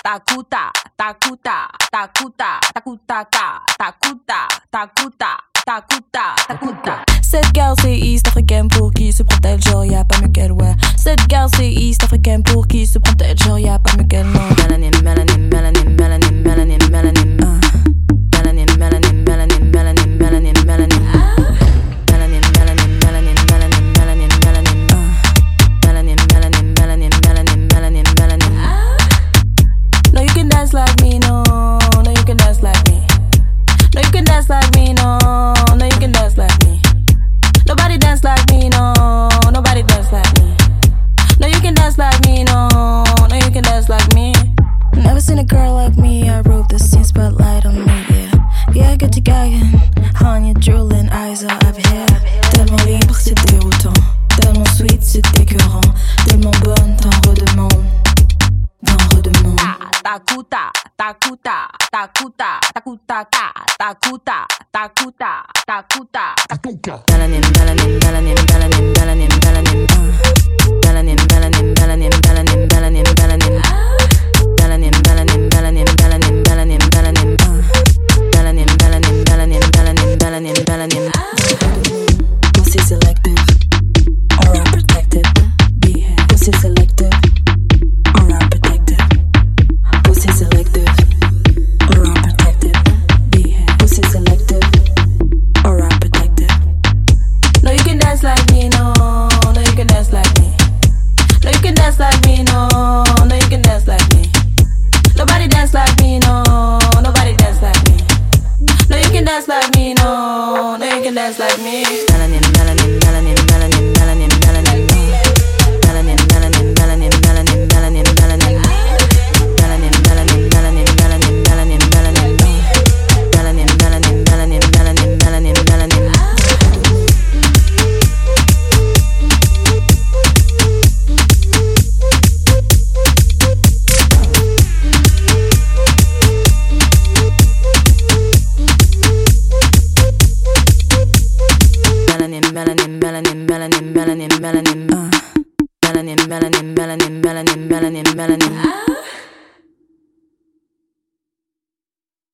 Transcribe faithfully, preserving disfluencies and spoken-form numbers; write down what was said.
takuta, takuta, takuta, takuta, takuta, takuta, takuta, takuta. Cette girl c'est East africaine pour qui se prend elle genre y'a pas mieux qu'elle ouais. Cette girl c'est East africaine pour qui se prend elle genre y'a pas mieux qu'elle non. Melanin, melanin, melanin, melanin, melanin, melanin. Uh. Melanin, melanin, melanin, melanin, melanin, melanin. Melanin, melanin, melanin, melanin, melanin, melanin. Uh. Melanin, melanin, melanin, melanin, melanin, melanin. No, you can dance like me, no. No, you can dance like me. No, you can dance like me, no. No, you can dance like me. Nobody dance like me, no. Nobody dance like me. No, you can dance like me, no. No, you can dance like me. Never seen a girl like me. I wrote the scene, spotlight on me, yeah. Yeah, get to gagging. Honey, drooling, eyes are up here. Tellement libre, c'est déroutant. Tellement sweet, c'est écœurant. Tellement bonne, t'en redemande. T'en redemande. Takuta, takuta, takuta, takuta, takuta, takuta, takuta, takuta. Melanin, melanin, melanin, melanin, melanin, melanin. Melanin, melanin, melanin, melanin, melanin, melanin. Melanin, melanin, melanin, melanin, melanin, melanin. Melanin, melanin, melanin, melanin, melanin, melanin. Pussy selective, or unprotected. Pussy selective, or unprotected. Pussy selective, or unprotected. Pussy selective, or unprotected. No, you can dance like me, no. No, you can dance like me. No, you can dance like me, no. No, you can dance like me. Nobody dance like me, no. Nobody dance like me. No, you can dance like me, no. No, you can dance like me. Melanin, melanin, melanin, melanin, melanin, melanin. Melanin, melanin, melanin, melanin, melanin, melanin. Melanin, melanin, melanin, melanin, melanin, melanin. Melanin, melanin, melanin, melanin, melanin, melanin. Melanin, melanin, melanin, melanin, melanin, melanin. Uh. Melanin, melanin, melanin, melanin, melanin, melanin.